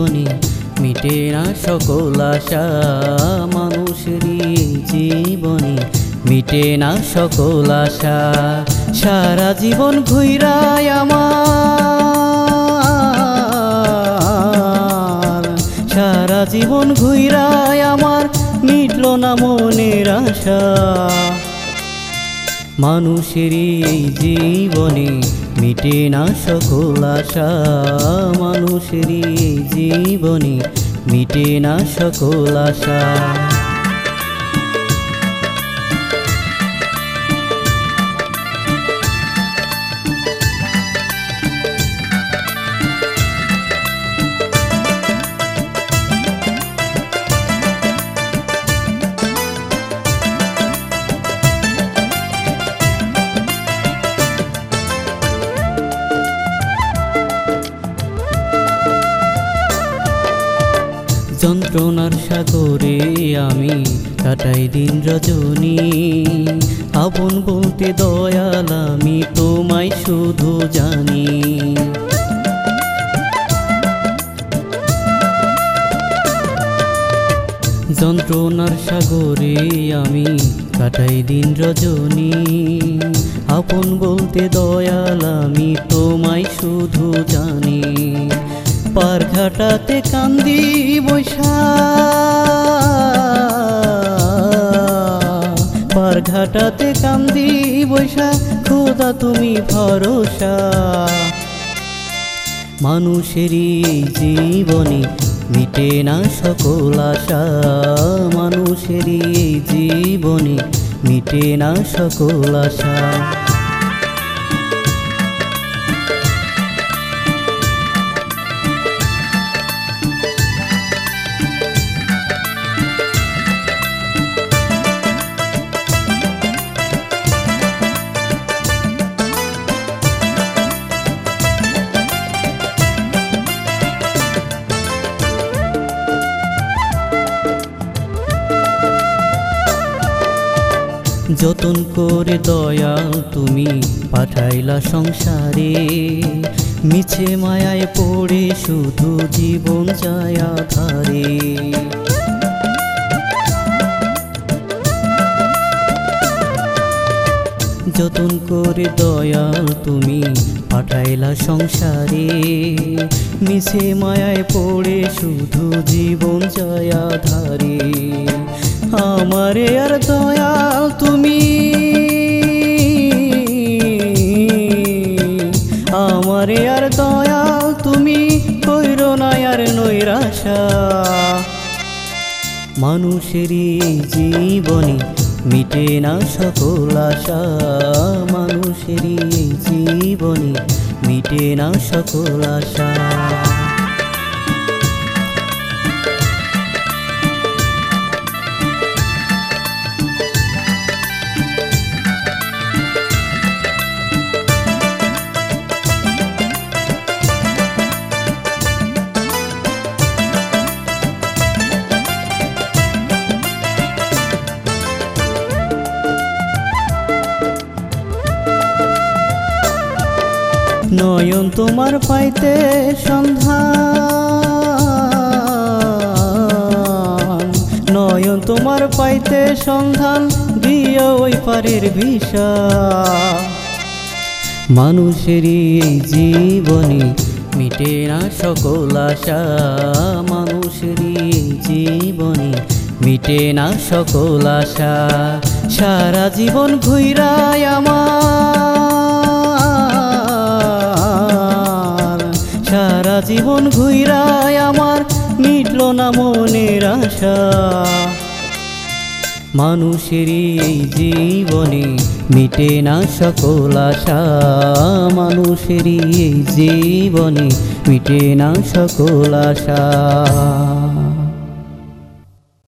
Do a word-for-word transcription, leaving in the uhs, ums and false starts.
জীবনে মিটে না সকল আশা, মানুষের এই জীবনে মিটে না সকল আশা। সারা জীবন ঘুইরায় আমার, সারা জীবন ঘুইরায় আমার মিটল না মনের আশা। মানুষের এই জীবনে মিটে না সকল আশা, মানুষের এই জীবনে মিটে না সকল আশা। যন্ত্রণার সাগরে আমি কাটাই দিন রজনী, আপন বলতে দয়াল আমি তোমায় শুধু জানি। যন্ত্রণার সাগরে আমি কাটাই দিন রজনী, আপন বলতে দয়াল আমি তোমায় শুধু জানি। পার ঘাটাতে কান্দি বৈশা, পার ঘাটাতে কান্দি বৈশা, খোদা তুমি ভরসা। মানুষের এই জীবনে মিটে না সকল আশা, মানুষের এই জীবনে মিটে না সকল আশা। যতন করে দয়াল তুমি পাঠাইলা সংসারে, মিছে মায়ায় পড়ে শুধু জীবন যায় আধারে। যতন করে দয়াল তুমি পাঠাইলা সংসারে, মিছে মায়ায় পড়ে শুধু জীবন যায় আধারে। আমারে আর দয়াল তুমি, আমারে আর দয়াল তুমি কইরো না আর নৈরাশা। মানুষের এই জীবনে মিটে না সকল আশা, মানুষের এই জীবনে মিটে না সকল আশা। নয়ন তোমার পাইতে সন্ধান, নয়ন তোমার পাইতে সন্ধান দিও ওই পারের ভিসা। মানুষের এই জীবনে মিটে না সকল আশা, মানুষের এই জীবনে মিটে না সকল আশা। সারা জীবন ঘুইরায় আমার, সারা জীবন ঘুইরায় আমার মিটল না মনের আশা। মানুষের এই জীবনে মিটে না সকল আশা, মানুষের এই জীবনে মিটে না সকল আশা।